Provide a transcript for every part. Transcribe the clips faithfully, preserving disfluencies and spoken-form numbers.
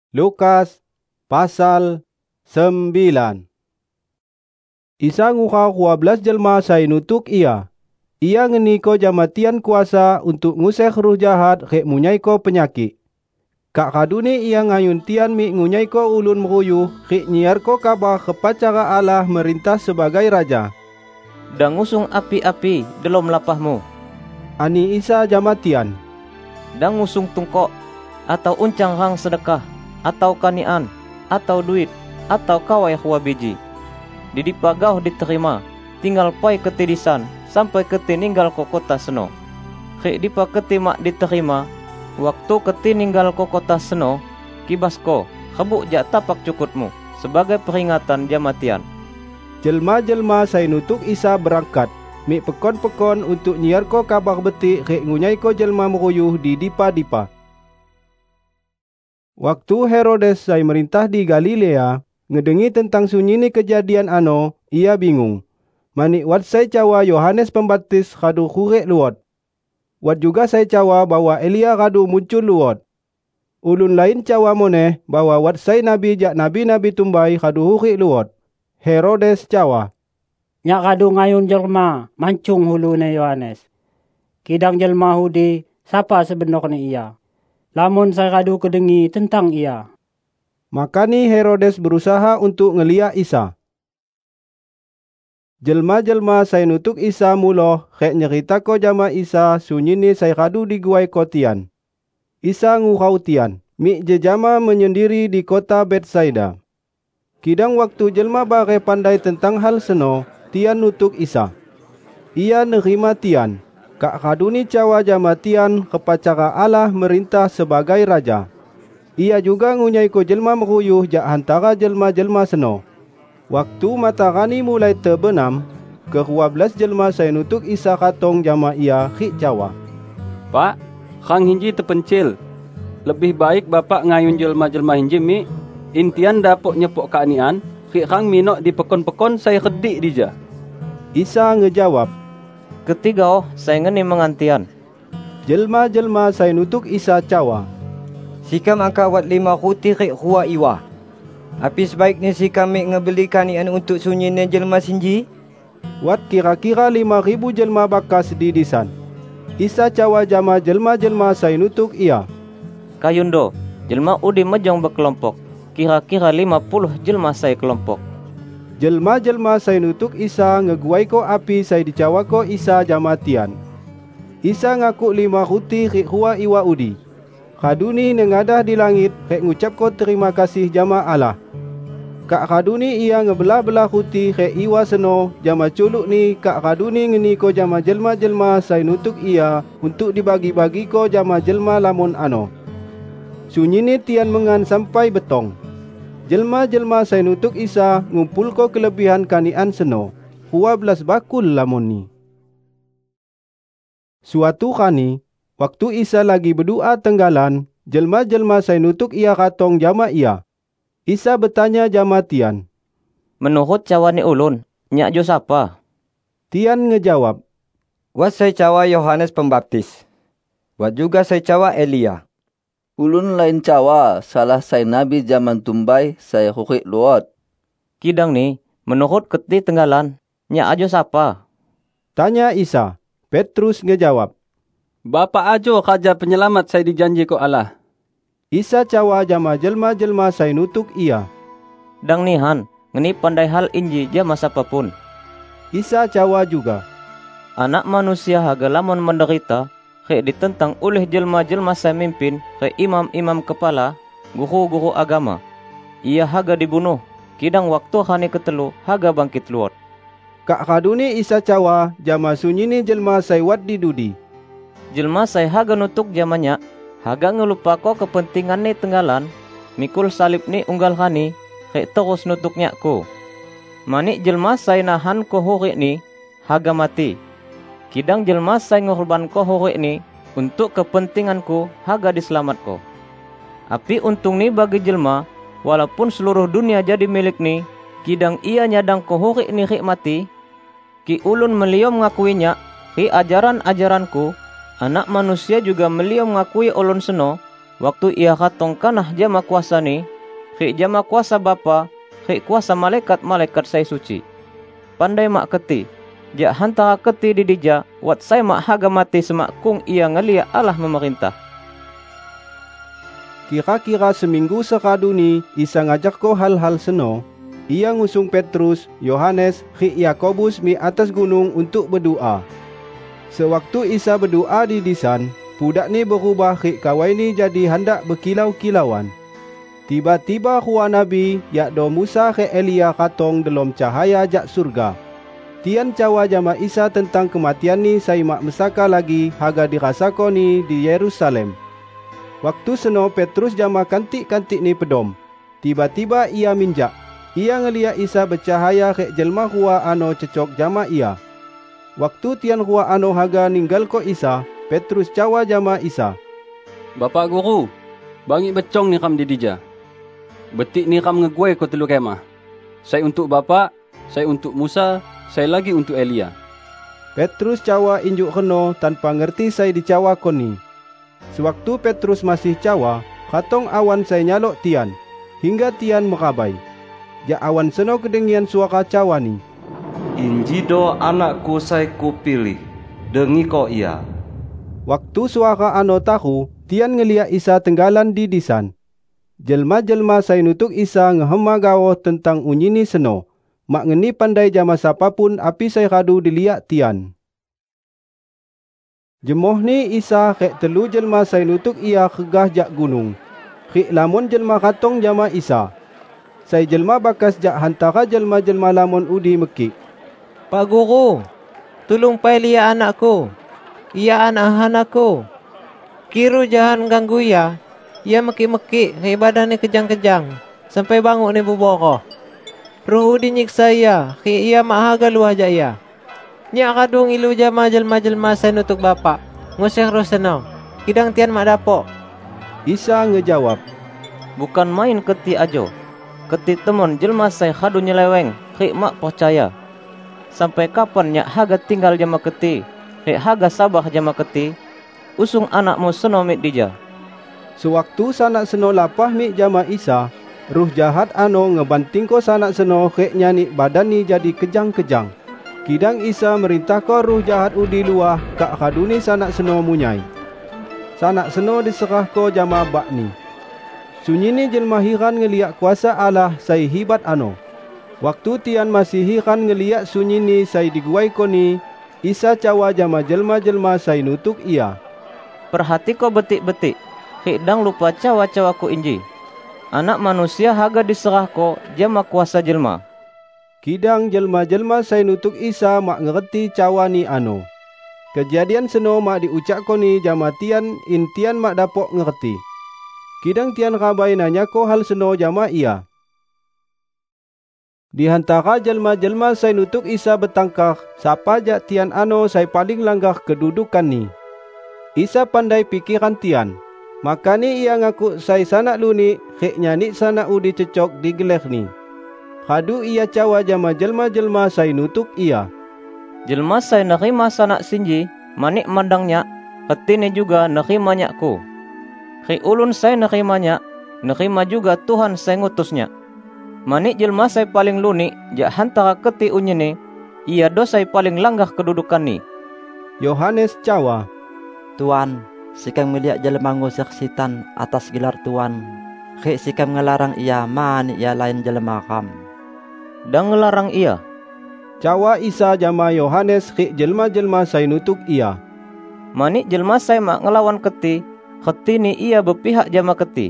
Lukas pasal sembilan. Isa nguka dua belas jelma sai nutuk ia. Ia ngeni ko jamatian kuasa untuk ngusir ruh jahat rek munyai ko penyakit. Kak kaduni ia ngayun tian mi ngunyai ko ulun meruyuh rek nyiar ko kabar kepacara Allah merintah sebagai raja. Dan ngusung api-api dalam lapahmu. Ani Isa jamatian. Dan ngusung tungkok atau uncang hang sedekah atau kanian atau duit atau kawai hua biji. Di dipagau diterima, tinggal pai ketidisan sampai keti ninggal ko kota seno. Rek dipa keti mak diterima, waktu keti ninggal ko kota seno, kibas ko kebuk jak tapak cukutmu sebagai peringatan jamatian. Jelma-jelma sai nutuk Isa berangkat, mi pekon-pekon untuk nyiar ko kabar betik rek ngunyai ko jelma meruyuh di dipa-dipa. Waktu Herodes sai merintah di Galilea, ngedengi tentang sunyi ni kejadian ano, ia bingung. Manik wat sai cawa Yohanes Pembaptis kadu kurek luot. Wat juga sai cawa bahwa Elia kadu muncul luot. Ulun lain cawa moneh bahwa wat sai nabi jak nabi-nabi tumbai kadu hurek luot. Herodes cawa, Nyak kadu ngayun jelma mancung hulune Yohanes. Kidang jelma hudi siapa sebenarnya ia? Lamun saya kadu kedengi tentang ia. Makani Herodes berusaha untuk ngeliat Isa. Jelma-jelma sai nutuk Isa muloh rek nyerita ko jama Isa sunyi ni sai kadu di guai kotian. Isa ngurau tian, mi jejama menyendiri di kota Betsaida. Kidang waktu jelma bare pandai tentang hal seno, tian nutuk Isa. Ia nerima tian, kak kaduni cawa jama tian kepacara Allah merintah sebagai raja. Ia juga ngunyai ko jelma meruyuh jak hantara jelma-jelma seno. Waktu matahari mulai terbenam, ke dua belas jelma sai nutuk Isa katong jama ia khik cawa. Pak, khang hinji terpencil. Lebih baik bapak ngayun jelma-jelma hinji mi, intian dapok nyepok keanian, khik khang minok di pekon-pekon saya kedik dija. Isa ngejawab, Ketiga oh, saya ngeni mengantian. Jelma-jelma sai nutuk Isa cawa. Sikam angka wat lima kuti rek hua iwa. Api sebaiknya si kami ngebeli kanian untuk sunyi ne jelma sinji? Wat kira-kira lima ribu jelma bakas di disan. Isa cawa jama jelma-jelma sai nutuk ia. Kayundo, jelma udi mejong berkelompok. Kira-kira lima puluh jelma sai kelompok. Jelma-jelma sai nutuk Isa ngeguai ko api sai dicawa ko Isa jamatian. Isa ngaku lima ruti rik hua iwa udi. Kaduni nengadah di langit rek ngucap ko terima kasih jama Allah. Kak kaduni ia ngebelah-belah ruti rek iwa seno jama culuk ni kak kaduni ngeni ko jama jelma-jelma sai nutuk ia untuk dibagi-bagi ko jama jelma lamun ano. Sunyi ni tian mengan sampai betong. Jelma-jelma sai nutuk Isa ngumpul ko kelebihan kanian seno. dua belas bakul lamun ni. Suatu kani, waktu Isa lagi berdoa tenggalan, jelma-jelma sai nutuk ia katong jama ia. Isa bertanya jama tian, Menurut cawa ni ulun, nyak jo sapa? Tian ngejawab, Wat saya cawa Yohanes Pembaptis. Wat juga saya cawa Elia. Ulun lain cawa salah sai nabi zaman tumbai saya hukik luot. Kidang ni, menurut keti tenggalan, nyak ajo sapa? Tanya Isa. Petrus ngejawab, Bapak ajo kaja penyelamat saya dijanji ko Allah. Isa cawa jama jelma-jelma sai nutuk ia. Dang nihan, ngeni pandai hal inji jama sapapun. Isa cawa juga, Anak manusia haga lamun menderita, rek ditentang oleh jelma-jelma sai mimpin, rek imam-imam kepala, guru-guru agama. Ia haga dibunuh, kidang waktu hani ketelu haga bangkit luot. Kak kaduni Isa cawa jama sunyi ni jelma sai wat di dudi. Jelma sai haga nutuk jamanya, haga ngelupa ko kepentingan ni tenggalan, mikul salib ni unggal hani, rek terus nutuk nyakku. Manik jelma sai nahan ko hurek ni, haga mati. Kidang jelma sai ngorban ko hurek ni, untuk kepentinganku haga diselamat ko. Api untung ni bagi jelma, walaupun seluruh dunia jadi milik ni, kidang ia nyadang ko hurek ni rek mati, ki ulun meliom ngakuinya, ki ajaran-ajaranku, anak manusia juga meliom ngakui ulun seno, Waktu ia katong kanah jama kuasa ni, rik jama kuasa Bapa, rik kuasa malaikat-malaikat sai suci. Pandai mak keti, jak hantara keti di dija, wat sai mak haga mati semak kung ia ngelia Allah memerintah. Kira-kira seminggu sekadu ni Isa ngajak ko hal-hal seno. Ia ngusung Petrus, Yohanes, rik Yakobus mi atas gunung untuk berdoa. Sewaktu Isa berdoa di disan, budak ni berubah rik kawai ni jadi hendak berkilau-kilauan. Tiba-tiba hua Nabi yakdo Musa rik Elia katong dalam cahaya jak surga. Tian cawa jama Isa tentang kematian ni sai mak mesaka lagi haga dirasako ni di Yerusalem. Waktu seno Petrus jama kantik-kantik ni pedom. Tiba-tiba ia minjak. Ia ngeliat Isa bercahaya rik jelma hua ano cecok jama ia. Waktu tian hua ano haga ninggal ko Isa, Petrus cawa jama Isa. Bapak Guru, bangi becong ni kam di dija. Betik ni kam ngeguai ko telu kemah. Saya untuk Bapak, saya untuk Musa, saya lagi untuk Elia. Petrus cawa injuk keno tanpa ngerti saya dicawa koni. Sewaktu Petrus masih cawa, katong awan saya nyalok tian, hingga tian merabai. Ja awan seno kedengian suara cawa ni. Injido anakku saya kupilih, dengi ko ia. Waktu suara ano tahu, tian ngeliat Isa tenggalan di disan. Jelma-jelma saya nutuk Isa ngehema gawo tentang unyini seno. Mak ngeni pandai jama sapapun api saya radu dilihat tian. Jemoh ni Isa kek telu jelma saya nutuk ia kegah jak gunung. Kek lamun jelma katong jama Isa. Saya jelma bakas jak hantara jelma-jelma lamun udi mekik. Pak Guru, tolong pai lia anakku. Ia anak anakku. Kiru jangan ganggu ia. Ia mekik-mekik, kek badan ni kejang-kejang. Sampai bangun ni buboroh. Ruh udi nyiksa ia, kek ia mak haga luah jak ia. Nyak kadung ilu jama jelma-jelma saya nutuk Bapak. Nguseng roh senang. Kidang tian mak dapok. Isa ngejawab. Bukan main keti ajo. Keti temon jelma saya kadu nyeleweng. Rik mak percaya. Sampai kapan nyak haga tinggal jama keti. Rik haga sabar jama keti. Usung anakmu seno mit dija. Sewaktu sanak seno lapah mi jama Isa, ruh jahat ano ngebanting ko sanak seno rik nyanyi badan ni jadi kejang-kejang. Kidang Isa merintah ko ruh jahat udi luah kak kaduni sanak seno munyai. Sanak seno diserah ko jama bak ni. Sunyi ni jelma hiran ngeliat kuasa Allah sai hibat ano. Waktu tian masih hiran ngeliat sunyi ni sai diguai ko ni, Isa cawa jama jelma-jelma sai nutuk ia. Perhati ko betik-betik, hidang lupa cawa-cawa ko inji. Anak manusia haga diserah ko jama kuasa jelma. Kidang jelma-jelma saya nutuk Isa mak ngerti cawa ni ano. Kejadian seno mak diucap ko ni jama tian intian mak dapok ngerti. Kidang tian rabai nanya ko hal seno jama ia. Di hantara jelma-jelma saya nutuk Isa betangkah, sapa jak tian ano saya paling langgah kedudukan ni. Isa pandai pikiran tian. Maka ni ia ngaku saya sanak luni, kek nyanyi sanak udi cecok di geleh ni. Hadu ia cawa jama jelma-jelma saya nutuk ia. Jelma saya nerima sanak sinji, manik mandangnya, ketini juga nerimanya ku. Ri ulun saya nerimanya, nerima juga Tuhan saya ngutusnya. Manik jelma saya paling luni, jak hantara keti unyini, ia do saya paling langgah kedudukan ni. Yohanes cawa. Tuan, sikam melihat jelma ngusir sitan atas gelar Tuan. Ri sikam ngelarang ia manik ia lain jelma kam. Dan ngelarang ia. Cawa Isa jama Yohanes rik jelma-jelma saya nutuk ia. Manik jelma saya mak ngelawan keti, keti ni ia berpihak jama keti.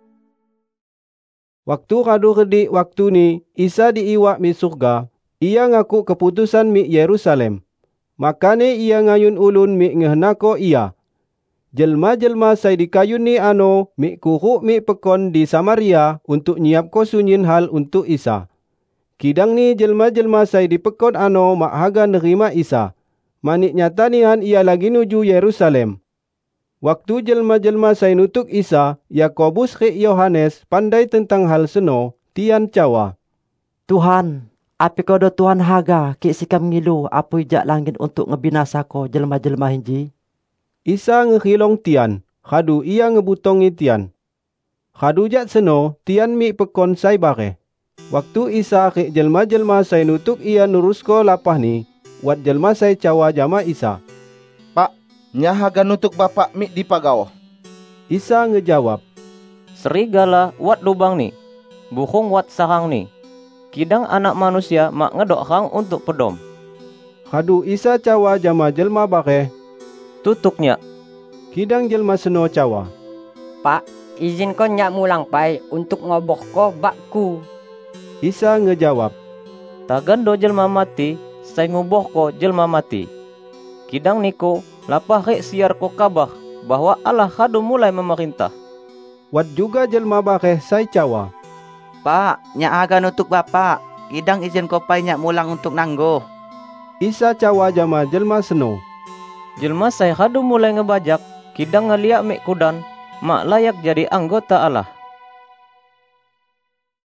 Waktu kadu redik waktu ni, Isa diiwak mi surga, ia ngaku keputusan mi Yerusalem. Makane ia ngayun ulun mi ngehenako ia. Jelma-jelma saya dikayun ni ano, mi kuruk mi pekon di Samaria untuk nyiap ko sunyin hal untuk Isa. Kidang ni jelma-jelma saya dipekon ano mak haga nerima Isa. Manik nyata nihan ia lagi nuju Yerusalem. Waktu jelma-jelma saya nutuk Isa, Yakobus rik Yohanes pandai tentang hal seno, tian cawa. Tuhan, api kodo Tuhan haga kik sikam ngilu apu ijak langit untuk ngebinasa ko jelma-jelma hinji? Isa ngehilong tian, Khadu ia ngebutongi tian. Khadu jak seno tian mi pekon sai bare. Waktu Isa ke jelma-jelma sai nutuk ia nurusko lapah ni, wat jelma sai cawa jama Isa. Pak, nya haga nutuk bapak mi di pagao. Isa ngejawab, serigala wat lubang ni, bukhung wat sarang ni. Kidang anak manusia mak ngedok hang untuk pedom. Khadu Isa cawa jama jelma bare, tutuknya. Kidang jelma seno cawa, Pak, izin ko nyak mulang pai untuk ngoboh ko bakku. Isa ngejawab, tagando jelma mati, saya nguboh ko jelma mati. Kidang niko lapah rek siar ko kabah bahwa Allah khadu mulai memerintah. Wat juga jelma bare sai cawa, Pak, nyak aga nutuk bapak. Kidang izin ko pai nyak mulang untuk nanggo. Isa cawa jama jelma seno, jelma saya khadu mulai ngebajak, kidang ngeliak mek kudan, mak layak jadi anggota Allah.